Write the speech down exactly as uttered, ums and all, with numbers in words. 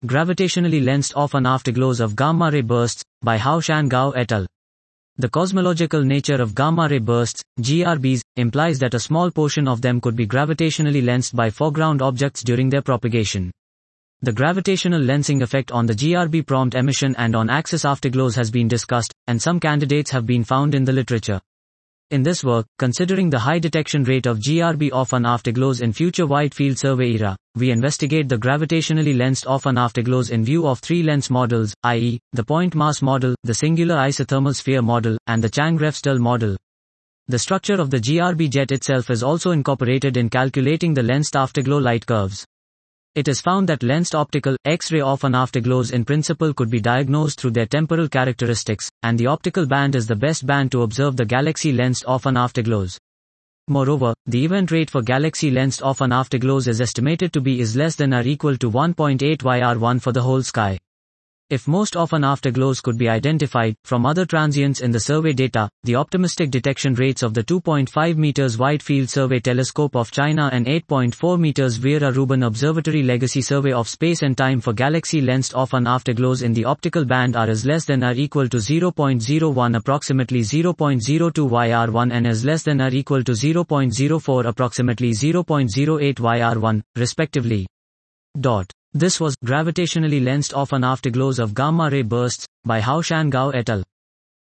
Gravitationally lensed off and afterglows of gamma-ray bursts, by Hao-Shan Gao et al. The cosmological nature of gamma-ray bursts, G R Bs, implies that a small portion of them could be gravitationally lensed by foreground objects during their propagation. The gravitational lensing effect on the G R B prompt emission and on-axis afterglows has been discussed, and some candidates have been found in the literature. In this work, considering the high detection rate of G R B off and afterglows in future wide field survey era, we investigate the gravitationally lensed off and afterglows in view of three lens models, that is, the point mass model, the singular isothermal sphere model, and the Chang-Refstel model. The structure of the G R B jet itself is also incorporated in calculating the lensed afterglow light curves. It is found that lensed optical, X-ray off and afterglows in principle could be diagnosed through their temporal characteristics, and the optical band is the best band to observe the galaxy lensed off and afterglows. Moreover, the event rate for galaxy lensed off and afterglows is estimated to be is less than or equal to one point eight Y R one for the whole sky. If most off and afterglows could be identified from other transients in the survey data, the optimistic detection rates of the two point five meters Wide Field Survey Telescope of China and eight point four meters Vera Rubin Observatory Legacy Survey of Space and Time for galaxy lensed off and afterglows in the optical band are is less than or equal to zero point zero one approximately zero point zero two Y R one and is less than or equal to zero point zero four approximately zero point zero eight Y R one, respectively. Dot. This was Gravitationally Lensed Off and Afterglows of Gamma-Ray Bursts, by Hao-Shan Gao et al.